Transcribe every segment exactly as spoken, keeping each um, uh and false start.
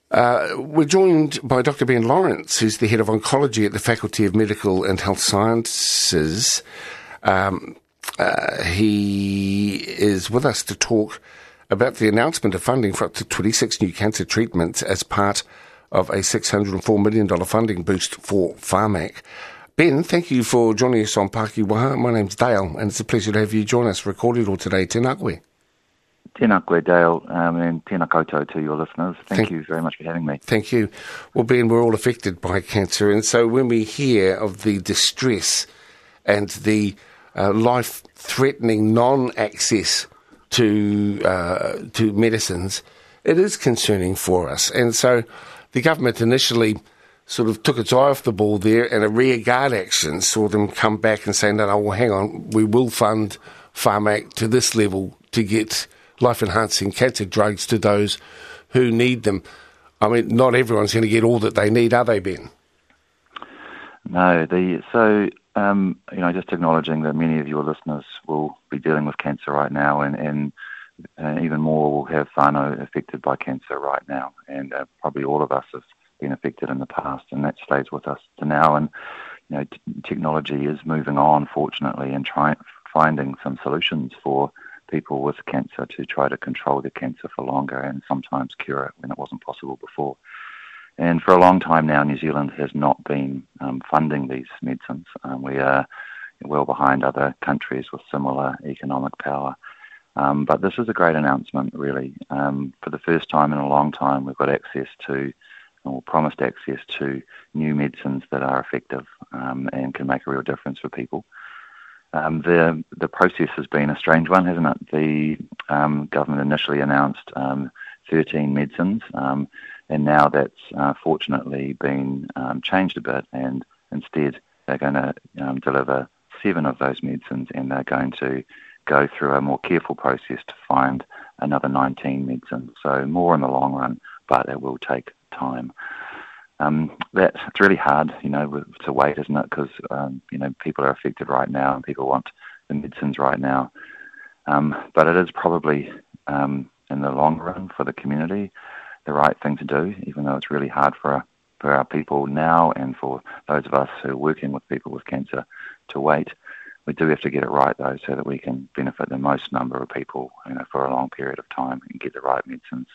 Uh, we're joined by Doctor Ben Lawrence, who's the Head of Oncology at the Faculty of Medical and Health Sciences. Um, uh, he is with us to talk about the announcement of funding for up to twenty-six new cancer treatments as part of a six hundred four million dollars funding boost for Pharmac. Ben, thank you for joining us on Pakiwaha. My name's Dale, and it's a pleasure to have you join us for Recorded All today. Tēnā koe. Tēnā koe, Dale, um, and tēnā koutou to your listeners. Thank, thank you very much for having me. Thank you. Well, Ben, we're all affected by cancer, and so when we hear of the distress and the uh, life-threatening non-access to uh, to medicines, it is concerning for us. And so the government initially sort of took its eye off the ball there, and a rearguard action saw them come back and say, no, no, well, hang on, we will fund Pharmac to this level to get life-enhancing cancer drugs to those who need them. I mean, not everyone's going to get all that they need, are they, Ben? No, the so, um, you know, just acknowledging that many of your listeners will be dealing with cancer right now, and, and uh, even more will have whānau affected by cancer right now, and uh, probably all of us have been affected in the past, and that stays with us to now. And, you know, t- technology is moving on, fortunately, and trying finding some solutions for people with cancer to try to control their cancer for longer and sometimes cure it when it wasn't possible before. And for a long time now, New Zealand has not been um, funding these medicines. Um, we are well behind other countries with similar economic power. Um, but this is a great announcement, really. Um, for the first time in a long time, we've got access to, or promised access to, new medicines that are effective um, and can make a real difference for people. Um, the the process has been a strange one, hasn't it? The um, government initially announced um, thirteen medicines, um, and now that's uh, fortunately been um, changed a bit, and instead they're going to um, deliver seven of those medicines, and they're going to go through a more careful process to find another nineteen medicines. So more in the long run, but it will take time. Um, that it's really hard, you know, to wait, isn't it? Because um, you know, people are affected right now, and people want the medicines right now. Um, but it is probably um, in the long run for the community the right thing to do, even though it's really hard for our, for our people now, and for those of us who are working with people with cancer to wait. We do have to get it right, though, so that we can benefit the most number of people, you know, for a long period of time and get the right medicines.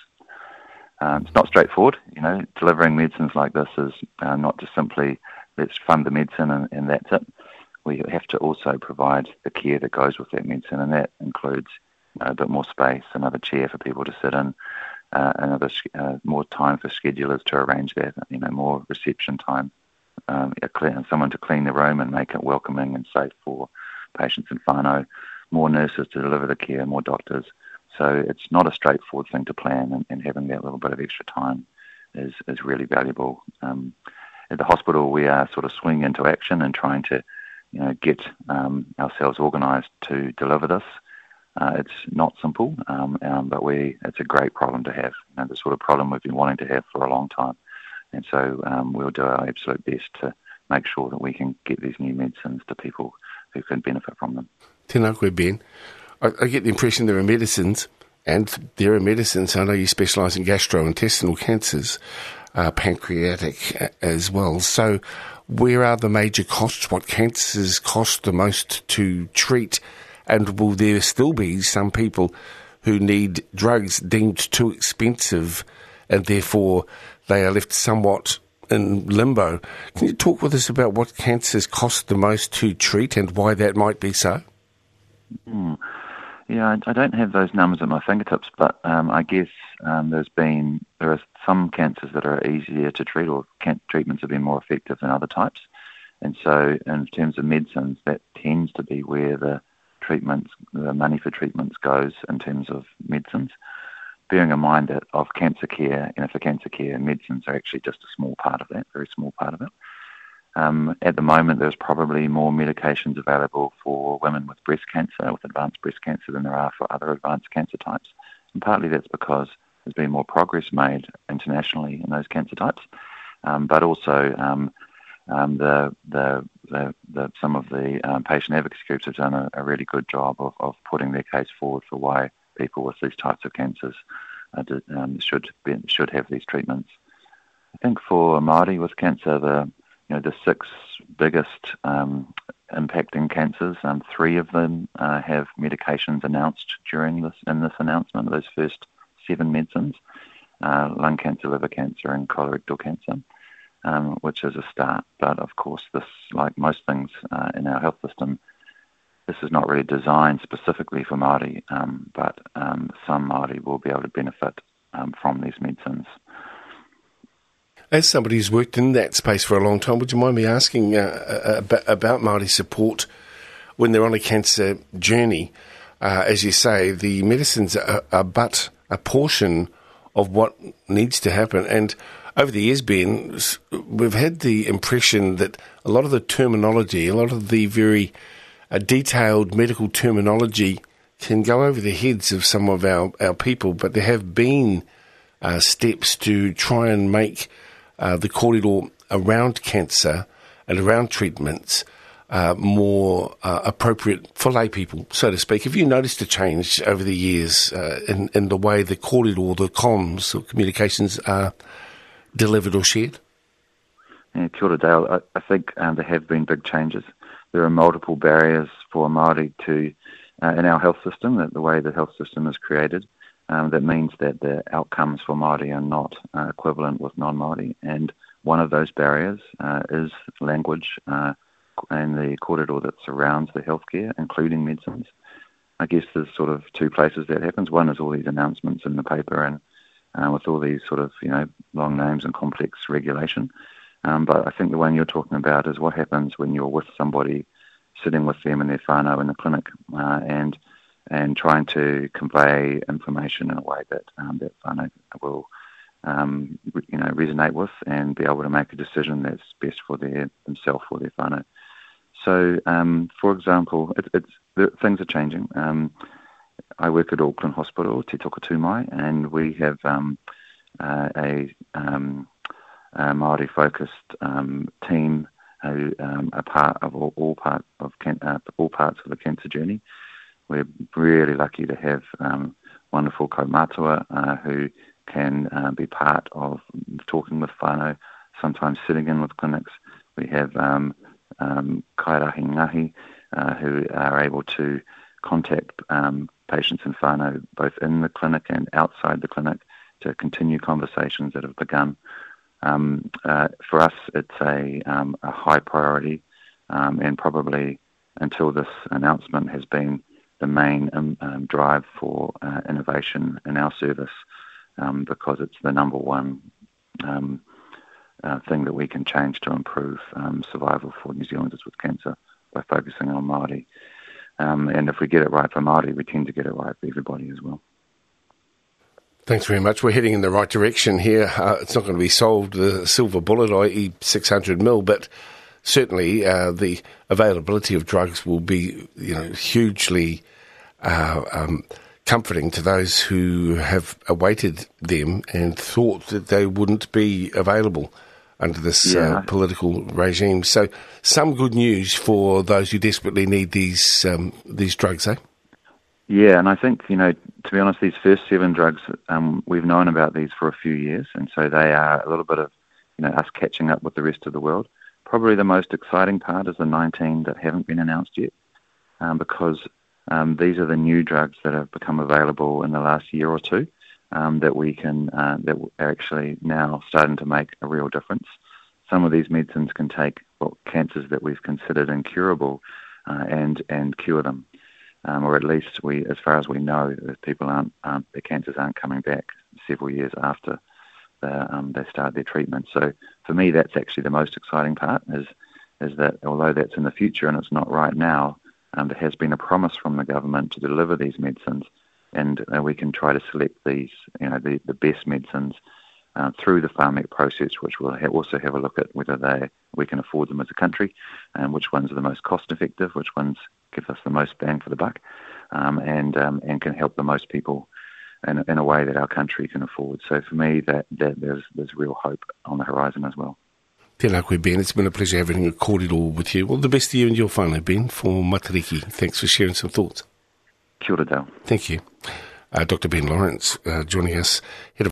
Um, it's not straightforward, you know. Delivering medicines like this is uh, not just simply let's fund the medicine and, and that's it. We have to also provide the care that goes with that medicine, and that includes you know, a bit more space, another chair for people to sit in, uh, another uh, more time for schedulers to arrange that, you know, more reception time, um, a clean, someone to clean the room and make it welcoming and safe for patients and whānau, more nurses to deliver the care, more doctors. So it's not a straightforward thing to plan, and, and having that little bit of extra time is, is really valuable. Um, at the hospital, we are sort of swinging into action and trying to, you know, get um, ourselves organised to deliver this. Uh, it's not simple, um, um, but we it's a great problem to have. You know, the sort of problem we've been wanting to have for a long time, and so um, we'll do our absolute best to make sure that we can get these new medicines to people who can benefit from them. Tēnā koe, Ben. I get the impression there are medicines, and there are medicines. I know you specialise in gastrointestinal cancers, uh, pancreatic as well. So where are the major costs? What cancers cost the most to treat? And will there still be some people who need drugs deemed too expensive, and therefore they are left somewhat in limbo? Can you talk with us about what cancers cost the most to treat and why that might be so? Mm. Yeah, I don't have those numbers at my fingertips, but um, I guess um, there's been there are some cancers that are easier to treat, or can- treatments have been more effective than other types, and so in terms of medicines, that tends to be where the treatments, the money for treatments goes in terms of medicines. Bearing in mind that of cancer care, and for cancer care, medicines are actually just a small part of that, very small part of it. Um, at the moment, there's probably more medications available for women with breast cancer, with advanced breast cancer, than there are for other advanced cancer types. And partly that's because there's been more progress made internationally in those cancer types, um, but also um, um, the, the, the, the some of the um, patient advocacy groups have done a, a really good job of, of putting their case forward for why people with these types of cancers uh, um, should be, should have these treatments. I think for Māori with cancer, the you know the six biggest um, impacting cancers, um, three of them uh, have medications announced during this in this announcement. Those first seven medicines: uh, lung cancer, liver cancer, and colorectal cancer, um, which is a start. But of course, this, like most things uh, in our health system, this is not really designed specifically for Māori, um, but um, some Māori will be able to benefit um, from these medicines. As somebody who's worked in that space for a long time, would you mind me asking uh, about, about Māori support when they're on a cancer journey? Uh, as you say, the medicines are, are but a portion of what needs to happen. And over the years, Ben, we've had the impression that a lot of the terminology, a lot of the very uh, detailed medical terminology can go over the heads of some of our, our people, but there have been uh, steps to try and make Uh, the corridor around cancer and around treatments uh, more uh, appropriate for lay people, so to speak. Have you noticed a change over the years uh, in, in the way the corridor, the comms or communications are delivered or shared? Yeah, kia ora, Dale. I, I think um, there have been big changes. There are multiple barriers for Māori to, uh, in our health system, that the way the health system is created. Um, that means that the outcomes for Māori are not uh, equivalent with non-Māori, and one of those barriers uh, is language uh, and the corridor that surrounds the healthcare, including medicines. I guess there's sort of two places that happens. One is all these announcements in the paper and uh, with all these sort of, you know, long names and complex regulation. Um, but I think the one you're talking about is what happens when you're with somebody, sitting with them in their whānau in the clinic, uh, and and trying to convey information in a way that um, that whānau will, um, you know, resonate with and be able to make a decision that's best for their themselves or their whānau. So, um, for example, it, it's the, things are changing. Um, I work at Auckland Hospital, Te Tokotumai, and we have um, uh, a, um, a Māori-focused um, team who um, are part of all, all part of can, uh, all parts of the cancer journey. We're really lucky to have um, wonderful kaumātua uh, who can uh, be part of talking with whānau, sometimes sitting in with clinics. We have um, um, kairahi ngahi uh, who are able to contact um, patients and whānau both in the clinic and outside the clinic to continue conversations that have begun. Um, uh, for us, it's a, um, a high priority, um, and probably until this announcement has been the main um, um, drive for uh, innovation in our service, um, because it's the number one um, uh, thing that we can change to improve um, survival for New Zealanders with cancer by focusing on Māori. Um, and if we get it right for Māori, we tend to get it right for everybody as well. Thanks very much. We're heading in the right direction here. Uh, it's not going to be solved, the silver bullet, that is six hundred mil, but certainly uh, the availability of drugs will be, you know, hugely uh, um, comforting to those who have awaited them and thought that they wouldn't be available under this yeah. uh, political regime. So some good news for those who desperately need these um, these drugs, eh? Yeah, and I think, you know, to be honest, these first seven drugs, um, we've known about these for a few years, and so they are a little bit of, you know, us catching up with the rest of the world. Probably the most exciting part is the nineteen that haven't been announced yet, um, because um, these are the new drugs that have become available in the last year or two, um, that we can, uh, that are actually now starting to make a real difference. Some of these medicines can take well, cancers that we've considered incurable uh, and and cure them. Um, or at least we, as far as we know, that people aren't, um, their cancers aren't coming back several years after um, they start their treatment. So for me, that's actually the most exciting part, is is that although that's in the future and it's not right now, um, there has been a promise from the government to deliver these medicines, and uh, we can try to select these, you know, the, the best medicines uh, through the Pharmac process, which will ha- also have a look at whether they we can afford them as a country, and which ones are the most cost-effective, which ones give us the most bang for the buck, um, and um, and can help the most people in, in a way that our country can afford. So for me, that, that there's there's real hope on the horizon as well. Tēnā koe, Ben. It's been a pleasure having a kōrero with you. All the best to you and your whānau, Ben, for Matariki. Thanks for sharing some thoughts. Kia ora, Dale. Thank you. Uh, Doctor Ben Lawrence uh, joining us, Head of